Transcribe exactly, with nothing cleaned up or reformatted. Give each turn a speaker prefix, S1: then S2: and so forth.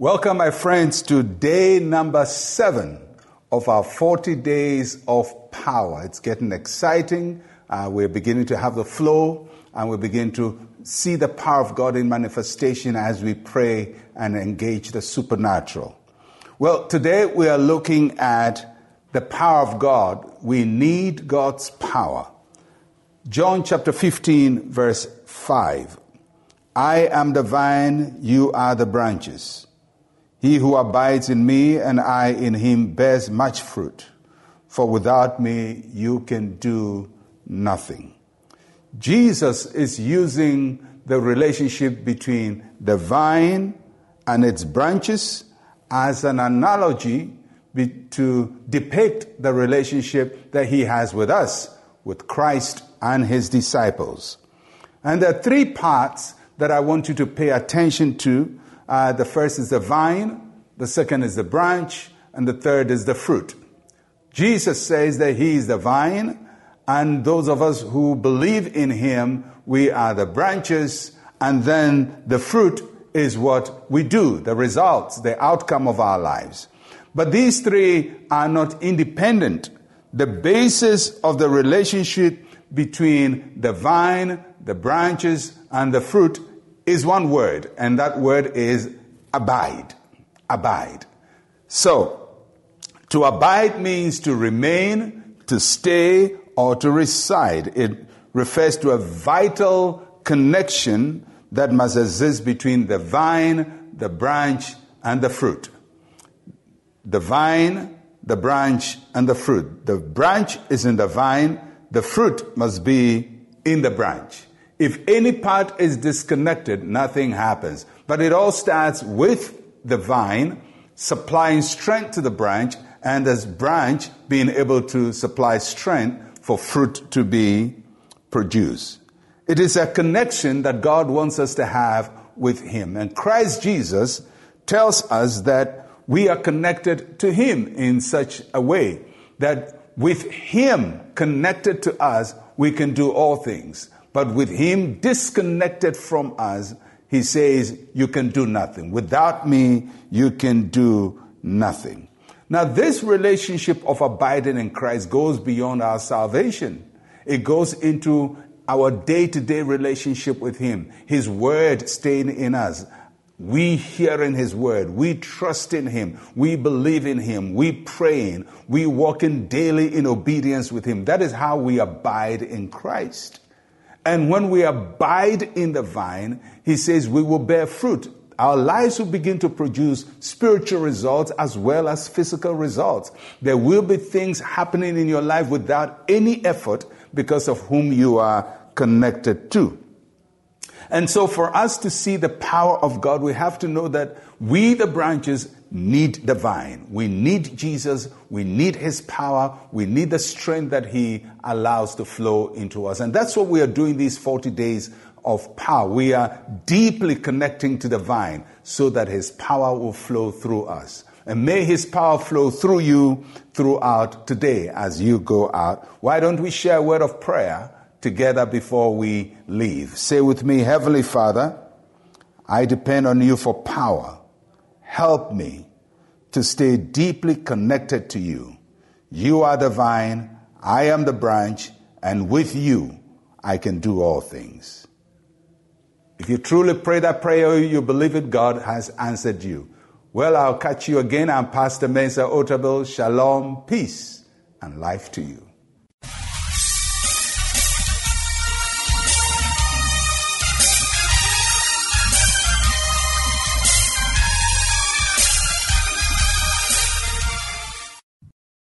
S1: Welcome, my friends, to day number seven of our forty days of power. It's getting exciting. Uh, we're beginning to have the flow, and we begin to see the power of God in manifestation as we pray and engage the supernatural. Well, today we are looking at the power of God. We need God's power. John chapter fifteen, verse five. I am the vine, you are the branches. He who abides in me and I in him bears much fruit, for without me you can do nothing. Jesus is using the relationship between the vine and its branches as an analogy to depict the relationship that he has with us, with Christ and his disciples. And there are three parts that I want you to pay attention to. Uh, the first is the vine, the second is the branch, and the third is the fruit. Jesus says that he is the vine, and those of us who believe in him, we are the branches, and then the fruit is what we do, the results, the outcome of our lives. But these three are not independent. The basis of the relationship between the vine, the branches, and the fruit is one word, and that word is abide. Abide. So, to abide means to remain, to stay, or to reside. It refers to a vital connection that must exist between the vine, the branch, and the fruit. The vine, the branch, and the fruit. The branch is in the vine, the fruit must be in the branch. If any part is disconnected, nothing happens. But it all starts with the vine supplying strength to the branch, and this branch being able to supply strength for fruit to be produced. It is a connection that God wants us to have with him. And Christ Jesus tells us that we are connected to him in such a way that with him connected to us, we can do all things. But with him disconnected from us, he says, you can do nothing. Without me, you can do nothing. Now, this relationship of abiding in Christ goes beyond our salvation. It goes into our day-to-day relationship with him. His word staying in us. We hear in his word. We trust in him. We believe in him. We praying. We walking daily in obedience with him. That is how we abide in Christ. And when we abide in the vine, he says we will bear fruit. Our lives will begin to produce spiritual results as well as physical results. There will be things happening in your life without any effort because of whom you are connected to. And so for us to see the power of God, we have to know that we, the branches, need the vine. We need Jesus. We need his power. We need the strength that he allows to flow into us. And that's what we are doing these forty days of power. We are deeply connecting to the vine so that his power will flow through us. And may his power flow through you throughout today as you go out. Why don't we share a word of prayer together before we leave? Say with me, Heavenly Father, I depend on you for power. Help me to stay deeply connected to you. You are the vine, I am the branch, and with you, I can do all things. If you truly pray that prayer, you believe it, God has answered you. Well, I'll catch you again. I'm Pastor Mensa Otabil. Shalom, peace, and life to you.